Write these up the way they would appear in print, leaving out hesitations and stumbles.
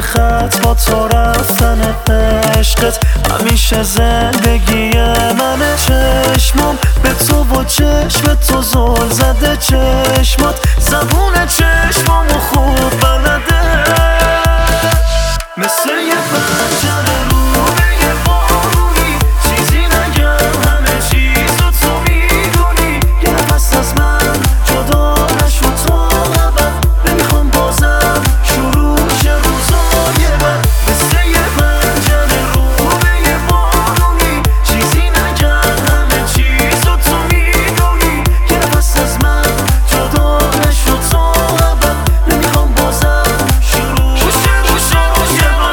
خط با تو رفتن عشقت همیشه زندگی منه. چشمام به تو و چشم تو زل زده، چشمات زبون چشمامو خوب بلده. مثل یه پنجره رو به یه بارونی، چیزی نگم همه چیزو تو میدونی. یه نفس از من جدا نشو تو ابد، نمیخوام بازم شروع شه روزای بد. مثل یه پنجره رو به یه بارونی، چیزی نگم همه چیزو تو میدونی. یه نفس از من جدا نشو تو ابد، نمیخوام بازم شروع شه روزای بد.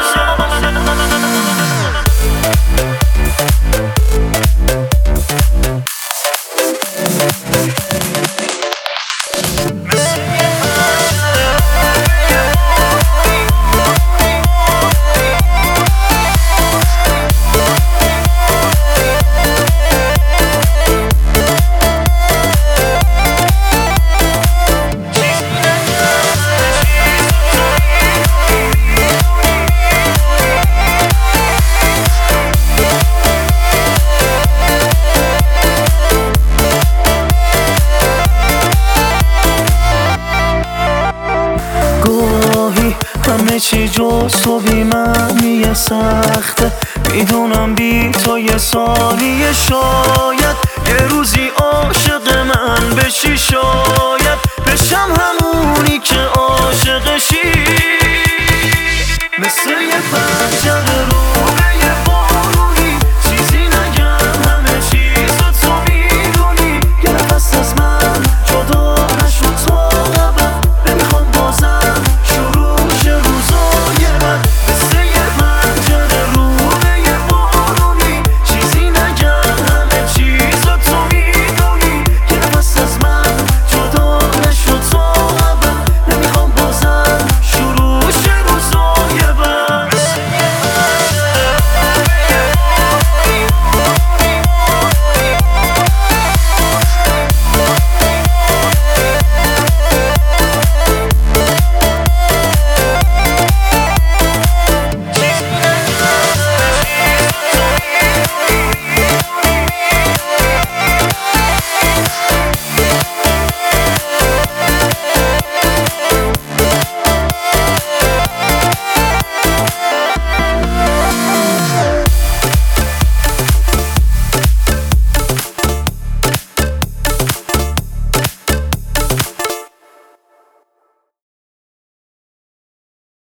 همه چی جز تو بی معنی سخته، میدونم بی تو یه ثانیه شاید یه روزی عاشق من بشی، شاید بشم همونی که عاشقشی. مثل یه پنجره رو